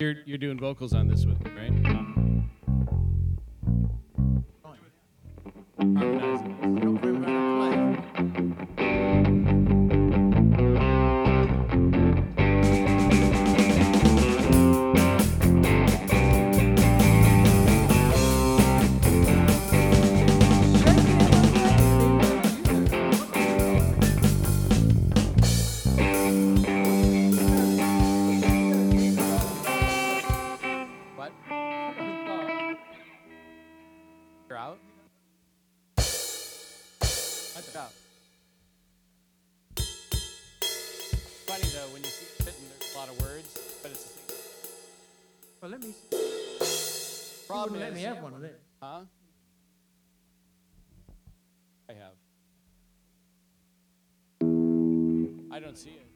You're doing vocals on this one, right? Harmonizing this. Don't remember to play. What? You're out? What's out? Funny though, when you see it written, there's a lot of words, but it's the same. Well, let me see. Problem Let me is, have one of that. huh? I have. I don't see it.